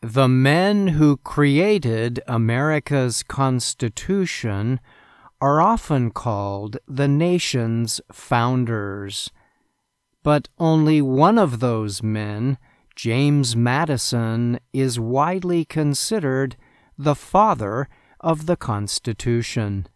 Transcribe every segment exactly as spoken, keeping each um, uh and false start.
The men who created America's Constitution are often called the nation's founders. But only one of those men, James Madison, is widely considered the father of the Constitution.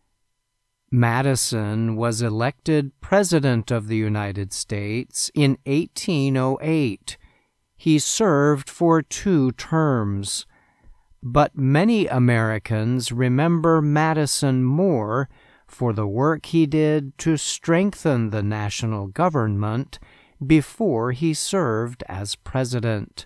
Madison was elected President of the United States in eighteen oh eight. He served for two terms. But many Americans remember Madison more for the work he did to strengthen the national government before he served as president.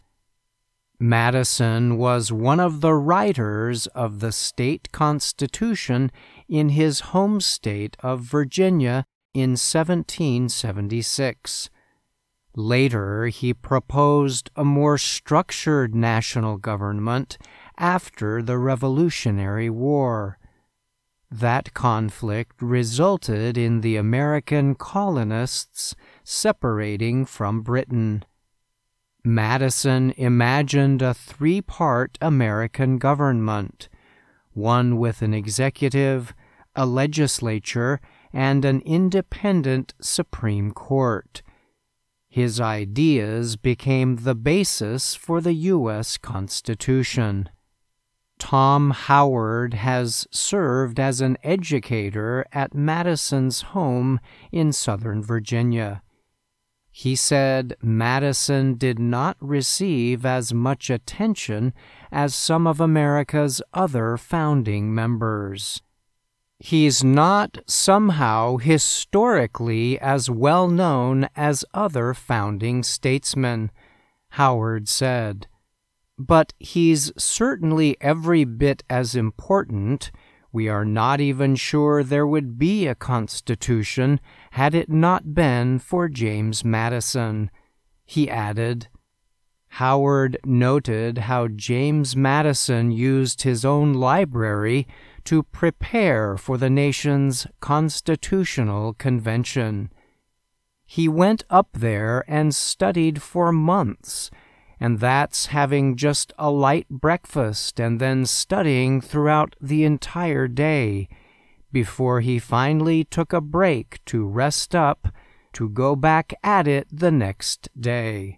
Madison was one of the writers of the state constitution in his home state of Virginia in seventeen seventy-six. Later, he proposed a more structured national government after the Revolutionary War. That conflict resulted in the American colonists separating from Britain. Madison imagined a three-part American government, one with an executive, a legislature, and an independent Supreme Court. His ideas became the basis for the U S Constitution. Tom Howard has served as an educator at Madison's home in Southern Virginia. He said Madison did not receive as much attention as some of America's other founding members. He's not somehow historically as well known as other founding statesmen, Howard said. But he's certainly every bit as important. We are not even sure there would be a Constitution had it not been for James Madison, he added. Howard noted how James Madison used his own library to prepare for the nation's constitutional convention. He went up there and studied for months, and that's having just a light breakfast and then studying throughout the entire day, before he finally took a break to rest up to go back at it the next day.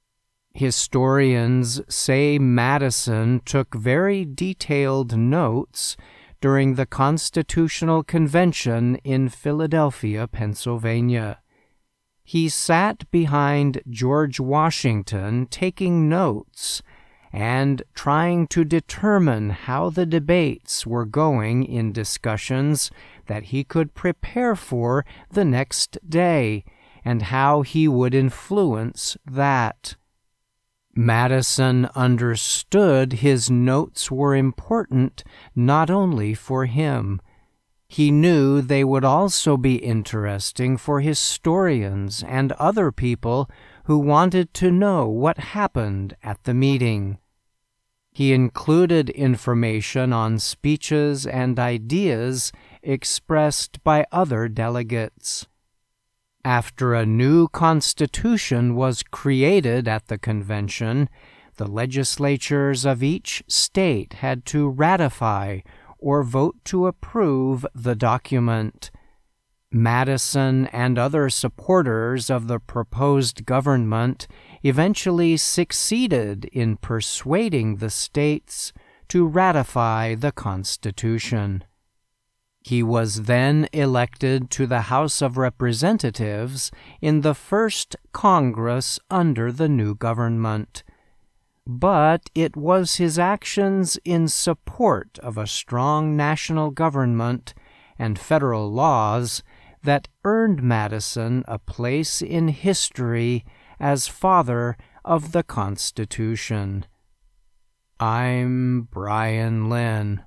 Historians say Madison took very detailed notes during the Constitutional Convention in Philadelphia, Pennsylvania. He sat behind George Washington taking notes and trying to determine how the debates were going in discussions that he could prepare for the next day and how he would influence that. Madison understood his notes were important not only for him. He knew they would also be interesting for historians and other people who wanted to know what happened at the meeting. He included information on speeches and ideas expressed by other delegates. After a new constitution was created at the convention, the legislatures of each state had to ratify or vote to approve the document. Madison and other supporters of the proposed government eventually succeeded in persuading the states to ratify the Constitution. He was then elected to the House of Representatives in the first Congress under the new government. But it was his actions in support of a strong national government and federal laws that earned Madison a place in history as father of the Constitution. I'm Brian Lynn.